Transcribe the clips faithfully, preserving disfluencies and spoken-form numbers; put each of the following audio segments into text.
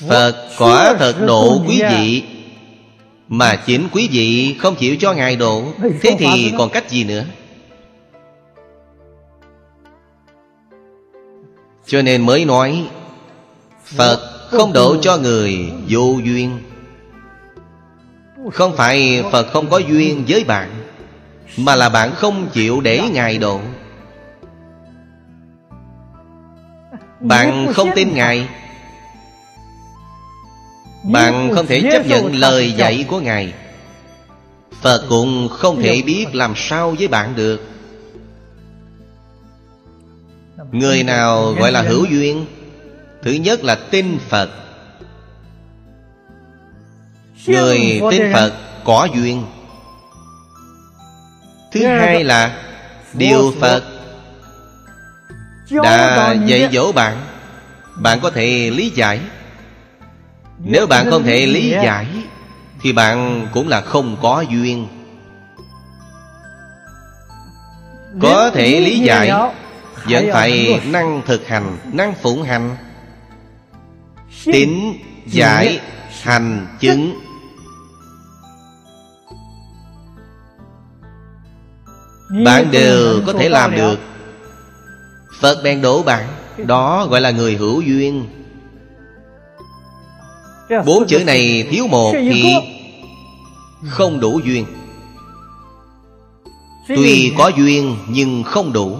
Phật quả thật độ quý vị, mà chính quý vị không chịu cho Ngài độ, thế thì còn cách gì nữa? Cho nên mới nói Phật không độ cho người vô duyên. Không phải Phật không có duyên với bạn, mà là bạn không chịu để Ngài độ. Bạn không tin Ngài, bạn không thể chấp nhận lời dạy của Ngài, Phật cũng không thể biết làm sao với bạn được. Người nào gọi là hữu duyên? Thứ nhất là tin Phật. Người tin Phật có duyên. Thứ hai là điều Phật đã dạy dỗ bạn, bạn có thể lý giải. Nếu bạn không thể lý giải thì bạn cũng là không có duyên. Có thể lý giải vẫn phải năng thực hành, năng phụng hành. Tín, giải, hành, chứng. Bạn đều có thể làm được, Phật bèn độ bạn. Đó gọi là người hữu duyên. Bốn chữ này thiếu một thì không đủ duyên. Tuy có duyên nhưng không đủ.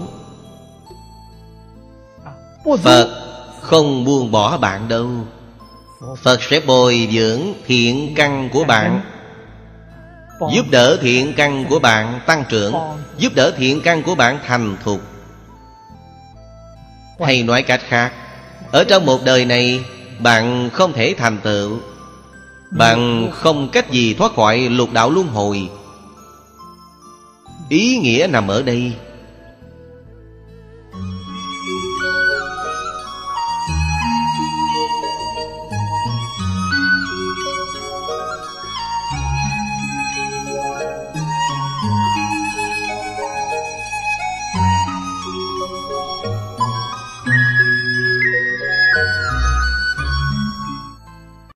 Phật không buông bỏ bạn đâu. Phật sẽ bồi dưỡng thiện căn của bạn, giúp đỡ thiện căn của bạn tăng trưởng, giúp đỡ thiện căn của bạn thành thục. Hay nói cách khác, ở trong một đời này bạn không thể thành tựu, bạn không cách gì thoát khỏi lục đạo luân hồi. Ý nghĩa nằm ở đây.